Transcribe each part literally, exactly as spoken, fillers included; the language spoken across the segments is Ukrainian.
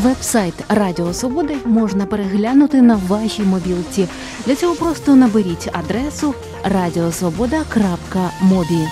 Веб-сайт Радіо Свобода можна переглянути на вашій мобілці. Для цього просто наберіть адресу радіосвобода крапка мобі.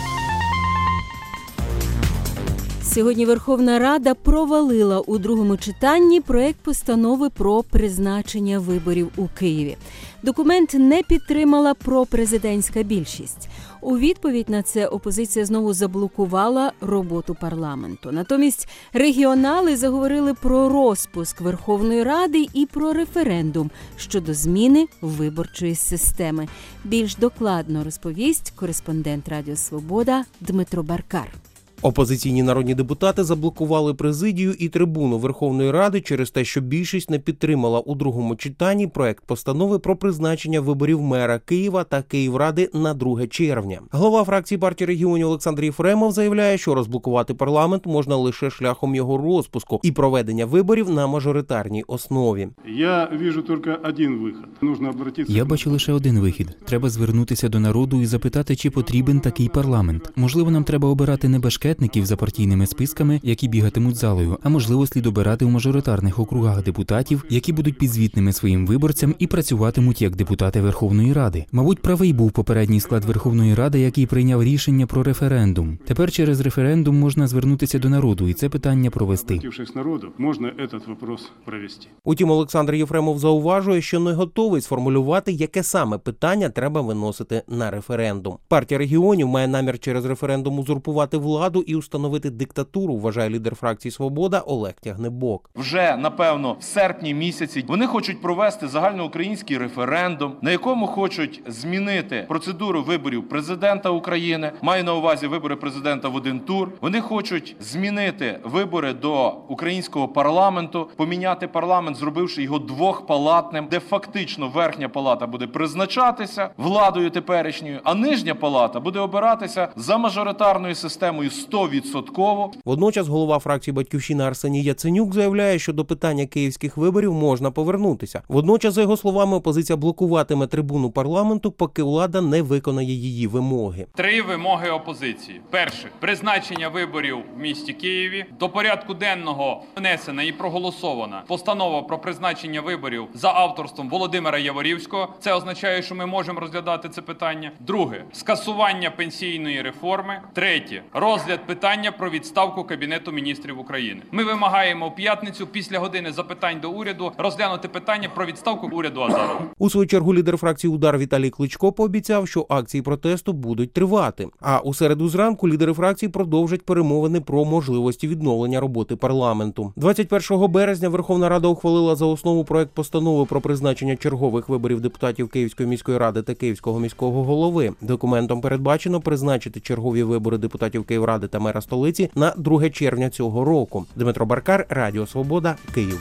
Сьогодні Верховна Рада провалила у другому читанні проект постанови про призначення виборів у Києві. Документ не підтримала пропрезидентська більшість. У відповідь на це опозиція знову заблокувала роботу парламенту. Натомість регіонали заговорили про розпуск Верховної Ради і про референдум щодо зміни виборчої системи. Більш докладно розповість кореспондент Радіо Свобода Дмитро Баркар. Опозиційні народні депутати заблокували президію і трибуну Верховної Ради через те, що більшість не підтримала у другому читанні проект постанови про призначення виборів мера Києва та Київради на друге червня. Голова фракції партії регіонів Олександр Єфремов заявляє, що розблокувати парламент можна лише шляхом його розпуску і проведення виборів на мажоритарній основі. Я бачу тільки один вихід. Нужно обратитися. Я бачу лише один вихід. Треба звернутися до народу і запитати, чи потрібен такий парламент. Можливо, нам треба обирати не бешкетників за партійними списками, які бігатимуть залою, а можливо слід обирати у мажоритарних округах депутатів, які будуть підзвітними своїм виборцям і працюватимуть як депутати Верховної Ради. Мабуть, правий був попередній склад Верховної Ради, який прийняв рішення про референдум. Тепер через референдум можна звернутися до народу і це питання провести. Народу, можна цей вопрос провести. Утім, Олександр Єфремов зауважує, що не готовий сформулювати, яке саме питання треба виносити на референдум. Партія регіонів має намір через референдум узурпувати владу і установити диктатуру, вважає лідер фракції «Свобода» Олег Тягнебок. Вже, напевно, в серпні місяці вони хочуть провести загальноукраїнський референдум, на якому хочуть змінити процедуру виборів президента України, маю на увазі вибори президента в один тур. Вони хочуть змінити вибори до українського парламенту, поміняти парламент, зробивши його двохпалатним, де фактично верхня палата буде призначатися владою теперішньою, а нижня палата буде обиратися за мажоритарною системою сто відсотків. Водночас голова фракції «Батьківщина» Арсеній Яценюк заявляє, що до питання київських виборів можна повернутися. Водночас, за його словами, опозиція блокуватиме трибуну парламенту, поки влада не виконає її вимоги. Три вимоги опозиції. Перше – призначення виборів в місті Києві. До порядку денного внесена і проголосована постанова про призначення виборів за авторством Володимира Яворівського. Це означає, що ми можемо розглядати це питання. Друге – скасування пенсійної реформи. Третє – розгляд питання про відставку Кабінету міністрів України. Ми вимагаємо в п'ятницю після години запитань до уряду розглянути питання про відставку уряду Азарова. У свою чергу лідер фракції «Удар» Віталій Кличко пообіцяв, що акції протесту будуть тривати. А у середу зранку лідери фракції продовжать перемовини про можливості відновлення роботи парламенту. двадцять першого березня Верховна Рада ухвалила за основу проект постанови про призначення чергових виборів депутатів Київської міської ради та Київського міського голови. Документом передбачено призначити чергові вибори депутатів Київради та мера столиці на друге червня цього року. Дмитро Баркар, Радіо Свобода, Київ.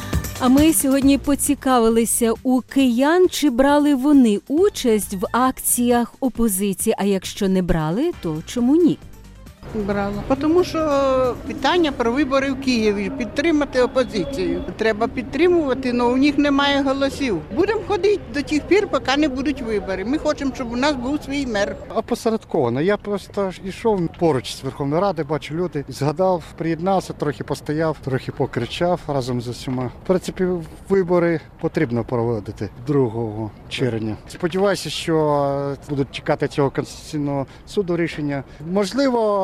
А ми сьогодні поцікавилися у киян, чи брали вони участь в акціях опозиції, а якщо не брали, то чому ні? Брала. Тому що питання про вибори в Києві, підтримати опозицію. Треба підтримувати, але у них немає голосів. Будемо ходити до тих пір, поки не будуть вибори. Ми хочемо, щоб у нас був свій мер. Опосередковано. Я просто йшов поруч з Верховної Ради, бачу люди, згадав, приєднався, трохи постояв, трохи покричав разом з усіма. В принципі, вибори потрібно проводити другого червня. Сподіваюся, що будуть чекати цього Конституційного суду рішення. Можливо,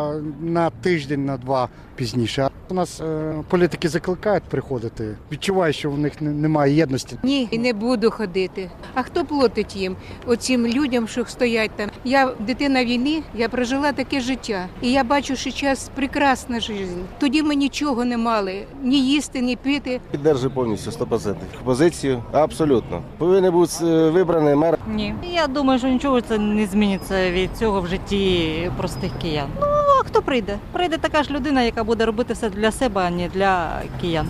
на тиждень, на два пізніше. У нас е, політики закликають приходити. Відчуваю, що в них немає єдності. Ні, не буду ходити. А хто платить їм? Оцим людям, що стоять там. Я дитина війни, я прожила таке життя. І я бачу, що зараз прекрасна життя. Тоді ми нічого не мали. Ні їсти, ні пити. Піддержую повністю, сто відсотків. Позицію абсолютно. Повинен бути вибраний мер. Ні. Я думаю, що нічого це не зміниться від цього в житті простих киян. Ну, а хто прийде? Прийде така ж людина, яка буде робити все для себе, а не для киян.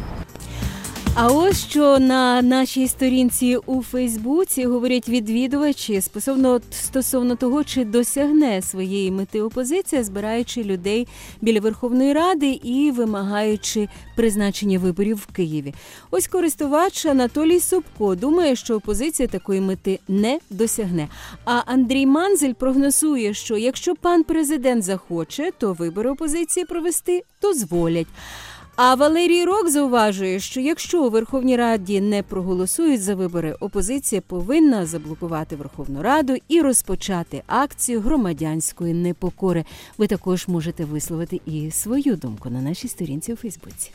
А ось що на нашій сторінці у Фейсбуці говорять відвідувачі стосовно, стосовно того, чи досягне своєї мети опозиція, збираючи людей біля Верховної Ради і вимагаючи призначення виборів в Києві. Ось користувач Анатолій Собко думає, що опозиція такої мети не досягне. А Андрій Манзель прогнозує, що якщо пан президент захоче, то вибори опозиції провести дозволять. А Валерій Рок зауважує, що якщо у Верховній Раді не проголосують за вибори, опозиція повинна заблокувати Верховну Раду і розпочати акцію громадянської непокори. Ви також можете висловити і свою думку на нашій сторінці у Фейсбуці.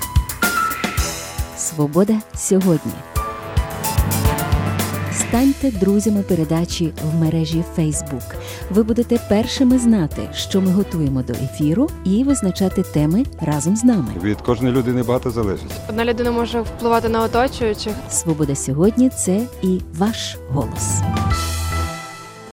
Свобода сьогодні. Станьте друзями передачі в мережі Facebook. Ви будете першими знати, що ми готуємо до ефіру, і визначати теми разом з нами. Від кожної людини багато залежить. Одна людина може впливати на оточуючих. Свобода сьогодні – це і ваш голос.